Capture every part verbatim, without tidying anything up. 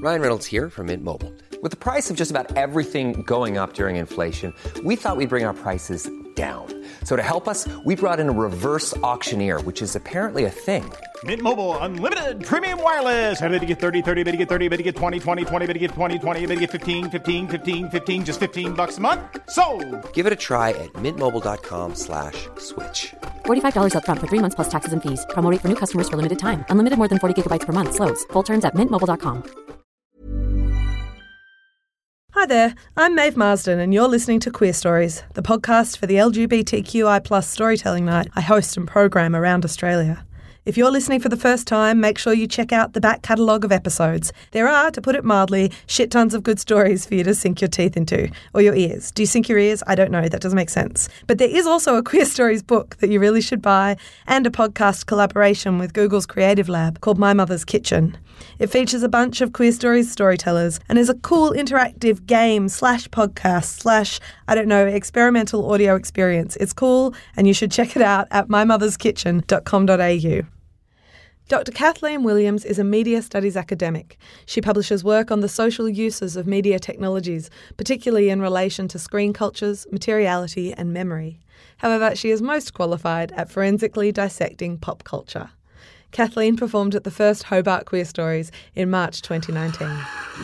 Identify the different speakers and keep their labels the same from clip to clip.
Speaker 1: Ryan Reynolds here from Mint Mobile. With the price of just about everything going up during inflation, we thought we'd bring our prices down. So to help us, we brought in a reverse auctioneer, which is apparently a thing.
Speaker 2: Mint Mobile Unlimited Premium Wireless. How to get thirty, thirty, how to get thirty, how to get twenty, twenty, twenty, how to get twenty, twenty, how to get fifteen, fifteen, fifteen, fifteen, just fifteen bucks a month? Sold!
Speaker 1: Give it a try at mintmobile.com slash switch.
Speaker 3: forty-five dollars up front for three months plus taxes and fees. Promo rate for new customers for limited time. Unlimited more than forty gigabytes per month. Slows full terms at mint mobile dot com.
Speaker 4: Hi there, I'm Maeve Marsden and you're listening to Queer Stories, the podcast for the L G B T Q I plus storytelling night I host and program around Australia. If you're listening for the first time, make sure you check out the back catalogue of episodes. There are, to put it mildly, shit tons of good stories for you to sink your teeth into. Or your ears. Do you sink your ears? I don't know, that doesn't make sense. But there is also a Queer Stories book that you really should buy, and a podcast collaboration with Google's Creative Lab called My Mother's Kitchen. It features a bunch of Queer Stories storytellers and is a cool interactive game slash podcast slash, I don't know, experimental audio experience. It's cool and you should check it out at my mothers kitchen dot com dot a u. Doctor Kathleen Williams is a media studies academic. She publishes work on the social uses of media technologies, particularly in relation to screen cultures, materiality and memory. However, she is most qualified at forensically dissecting pop culture. Kathleen performed at the first Hobart Queer Stories in March twenty nineteen.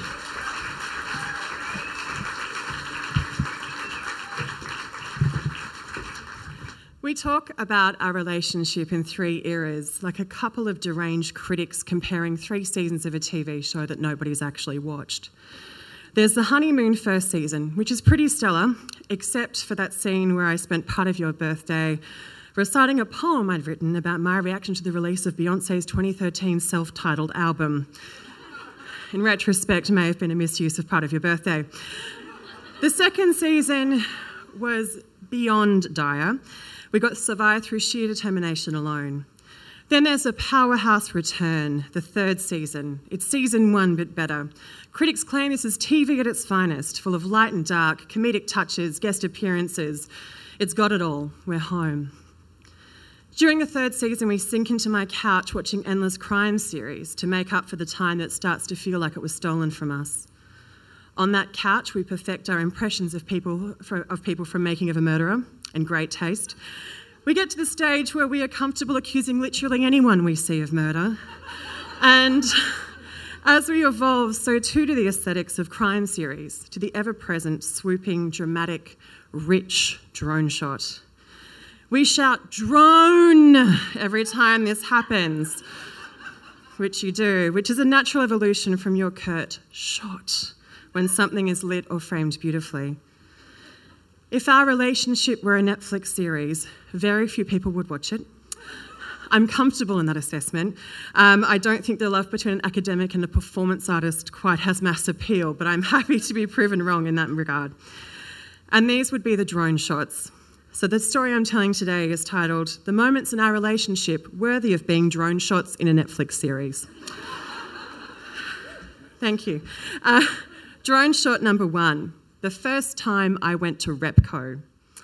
Speaker 5: We talk about our relationship in three eras, like a couple of deranged critics comparing three seasons of a T V show that nobody's actually watched. There's the honeymoon first season, which is pretty stellar, except for that scene where I spent part of your birthday reciting a poem I'd written about my reaction to the release of Beyoncé's twenty thirteen self-titled album. In retrospect, may have been a misuse of part of your birthday. The second season was beyond dire. We got to survive through sheer determination alone. Then there's a powerhouse return, the third season. It's season one, but better. Critics claim this is T V at its finest, full of light and dark, comedic touches, guest appearances. It's got it all. We're home. During the third season, we sink into my couch watching endless crime series to make up for the time that starts to feel like it was stolen from us. On that couch, we perfect our impressions of people, of people from Making of a Murderer and Great Taste. We get to the stage where we are comfortable accusing literally anyone we see of murder. And as we evolve, so too do the aesthetics of crime series, to the ever-present, swooping, dramatic, rich drone shot. We shout, "Drone!" every time this happens, which you do, which is a natural evolution from your curt shot when something is lit or framed beautifully. If our relationship were a Netflix series, very few people would watch it. I'm comfortable in that assessment. Um, I don't think the love between an academic and a performance artist quite has mass appeal, but I'm happy to be proven wrong in that regard. And these would be the drone shots. So the story I'm telling today is titled, "The Moments in Our Relationship Worthy of Being Drone Shots in a Netflix Series." Thank you. Uh, drone shot number one. The first time I went to Repco.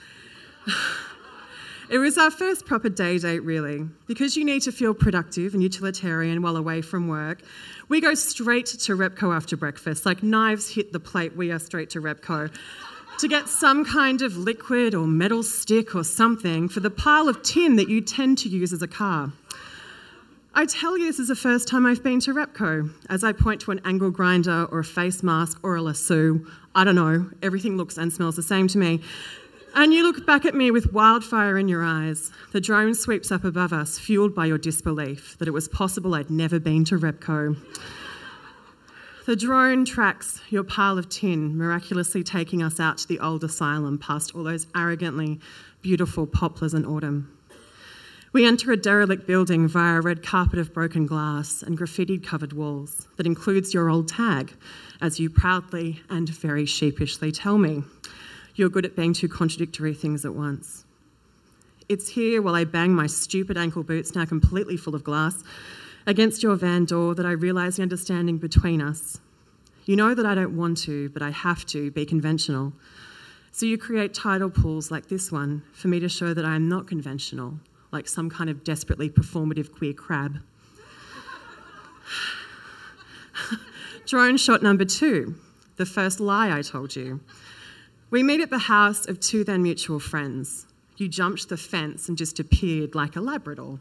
Speaker 5: It was our first proper day date, really. Because you need to feel productive and utilitarian while away from work, we go straight to Repco after breakfast. Like knives hit the plate, we are straight to Repco to get some kind of liquid or metal stick or something for the pile of tin that you tend to use as a car. I tell you this is the first time I've been to Repco, as I point to an angle grinder or a face mask or a lasso. I don't know, everything looks and smells the same to me. And you look back at me with wildfire in your eyes. The drone sweeps up above us, fueled by your disbelief that it was possible I'd never been to Repco. The drone tracks your pile of tin, miraculously taking us out to the old asylum past all those arrogantly beautiful poplars in autumn. We enter a derelict building via a red carpet of broken glass and graffiti-covered walls that includes your old tag, as you proudly and very sheepishly tell me. You're good at being two contradictory things at once. It's here while I bang my stupid ankle boots, now completely full of glass, against your van door that I realise the understanding between us. You know that I don't want to, but I have to be conventional. So you create tidal pools like this one for me to show that I am not conventional, like some kind of desperately performative queer crab. Drone shot number two, the first lie I told you. We meet at the house of two then mutual friends. You jumped the fence and just appeared like a Labrador.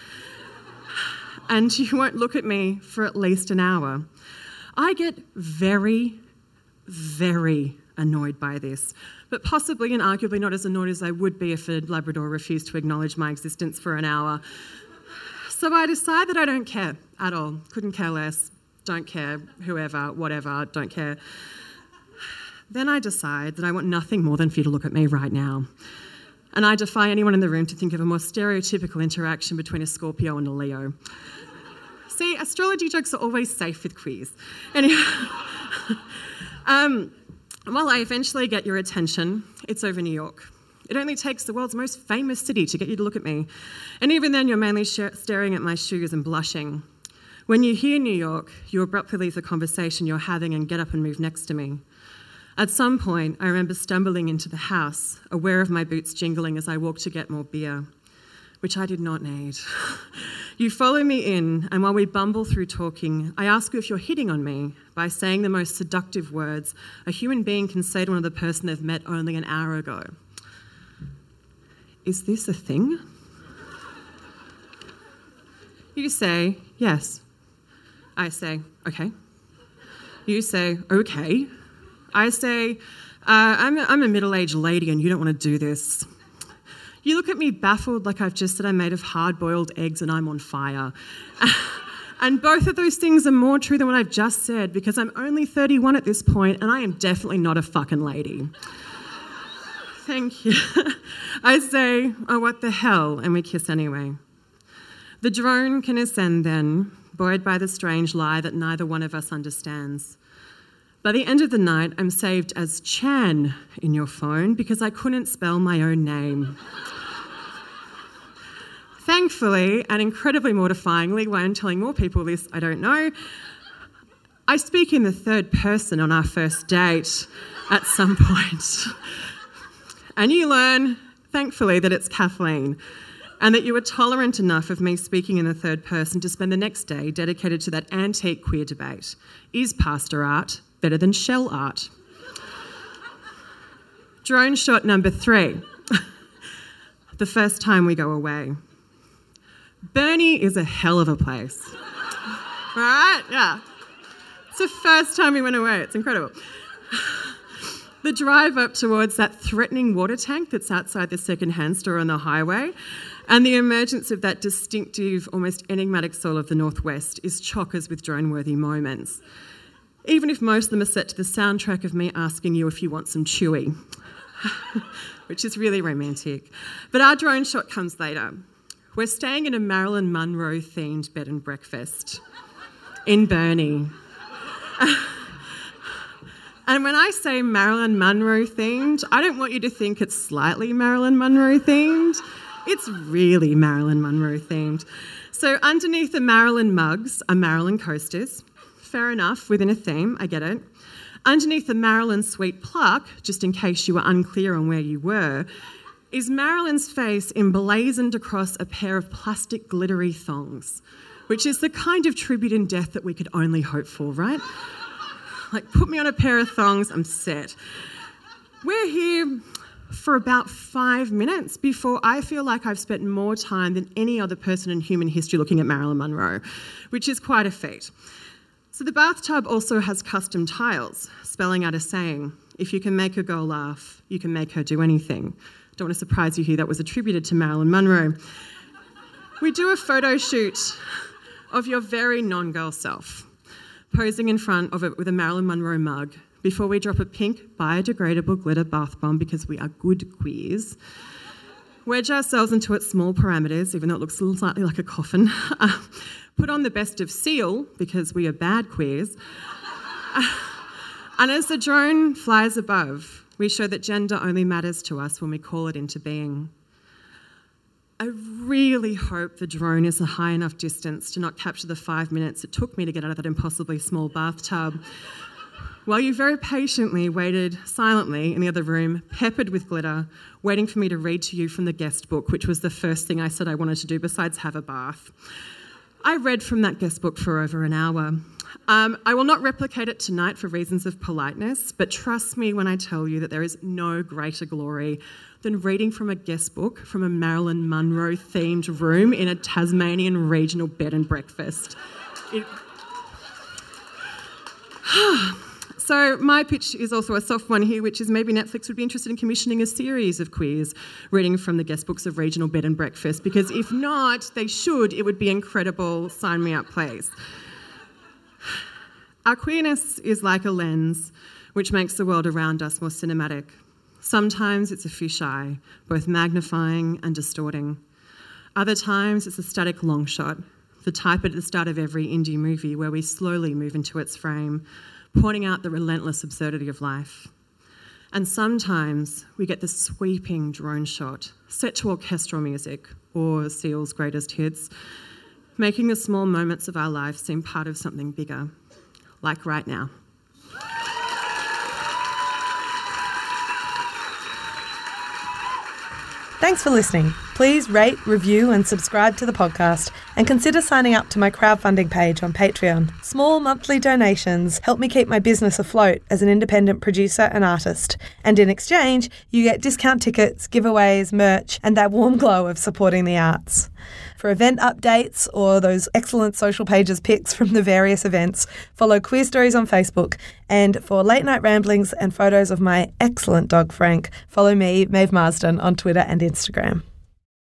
Speaker 5: And you won't look at me for at least an hour. I get very, very annoyed by this, but possibly and arguably not as annoyed as I would be if a Labrador refused to acknowledge my existence for an hour. So I decide that I don't care at all. Couldn't care less. Don't care. Whoever, whatever, don't care. Then I decide that I want nothing more than for you to look at me right now. And I defy anyone in the room to think of a more stereotypical interaction between a Scorpio and a Leo. See, astrology jokes are always safe with queers. Anyway, um, well, I eventually get your attention. It's over New York. It only takes the world's most famous city to get you to look at me. And even then, you're mainly sh- staring at my shoes and blushing. When you hear New York, you abruptly leave the conversation you're having and get up and move next to me. At some point, I remember stumbling into the house, aware of my boots jingling as I walked to get more beer, which I did not need. You follow me in, and while we bumble through talking, I ask you if you're hitting on me by saying the most seductive words a human being can say to another person they've met only an hour ago. Is this a thing? You say, yes. I say, okay. You say, okay. I say, uh, I'm, a, I'm a middle-aged lady and you don't want to do this. You look at me baffled like I've just said I'm made of hard-boiled eggs and I'm on fire. And both of those things are more true than what I've just said because I'm only thirty-one at this point and I am definitely not a fucking lady. Thank you. I say, oh, what the hell, and we kiss anyway. The drone can ascend then, buoyed by the strange lie that neither one of us understands. By the end of the night, I'm saved as Chan in your phone because I couldn't spell my own name. Thankfully, and incredibly mortifyingly, why I'm telling more people this, I don't know, I speak in the third person on our first date at some point. And you learn, thankfully, that it's Kathleen and that you were tolerant enough of me speaking in the third person to spend the next day dedicated to that antique queer debate. Is pastor art better than shell art? Drone shot number three. The first time we go away. Burnie is a hell of a place. Right? Yeah. It's the first time we went away. It's incredible. The drive up towards that threatening water tank that's outside the second-hand store on the highway and the emergence of that distinctive, almost enigmatic soul of the Northwest is chockers with drone-worthy moments. Even if most of them are set to the soundtrack of me asking you if you want some chewy, which is really romantic. But our drone shot comes later. We're staying in a Marilyn Monroe-themed bed and breakfast in Burnie. And when I say Marilyn Monroe-themed, I don't want you to think it's slightly Marilyn Monroe-themed. It's really Marilyn Monroe-themed. So underneath the Marilyn mugs are Marilyn coasters. Fair enough, within a theme, I get it. Underneath the Marilyn sweet pluck, just in case you were unclear on where you were, is Marilyn's face emblazoned across a pair of plastic glittery thongs, which is the kind of tribute in death that we could only hope for, right? Like, put me on a pair of thongs, I'm set. We're here for about five minutes before I feel like I've spent more time than any other person in human history looking at Marilyn Monroe, which is quite a feat. So the bathtub also has custom tiles, spelling out a saying, if you can make a girl laugh, you can make her do anything. Don't want to surprise you here, that was attributed to Marilyn Monroe. We do a photo shoot of your very non-girl self, posing in front of it with a Marilyn Monroe mug before we drop a pink biodegradable glitter bath bomb because we are good queers. Wedge ourselves into its small parameters, even though it looks slightly like a coffin. Uh, put on the best of Seal because we are bad queers. Uh, and as the drone flies above, we show that gender only matters to us when we call it into being. I really hope the drone is a high enough distance to not capture the five minutes it took me to get out of that impossibly small bathtub, while you very patiently waited silently in the other room, peppered with glitter, waiting for me to read to you from the guest book, which was the first thing I said I wanted to do besides have a bath. I read from that guest book for over an hour, Um, I will not replicate it tonight for reasons of politeness, but trust me when I tell you that there is no greater glory than reading from a guest book from a Marilyn Monroe-themed room in a Tasmanian regional bed and breakfast. It... So my pitch is also a soft one here, which is maybe Netflix would be interested in commissioning a series of queers reading from the guest books of regional bed and breakfast, because if not, they should. It would be incredible. Sign me up, please. Our queerness is like a lens which makes the world around us more cinematic. Sometimes it's a fisheye, both magnifying and distorting. Other times it's a static long shot, the type at the start of every indie movie where we slowly move into its frame, pointing out the relentless absurdity of life. And sometimes we get the sweeping drone shot, set to orchestral music or Seal's greatest hits, making the small moments of our life seem part of something bigger, like right now.
Speaker 4: Thanks for listening. Please rate, review and subscribe to the podcast, and consider signing up to my crowdfunding page on Patreon. Small monthly donations help me keep my business afloat as an independent producer and artist, and in exchange you get discount tickets, giveaways, merch and that warm glow of supporting the arts. For event updates or those excellent social pages pics from the various events, follow Queer Stories on Facebook, and for late night ramblings and photos of my excellent dog Frank, follow me, Maeve Marsden, on Twitter and Instagram.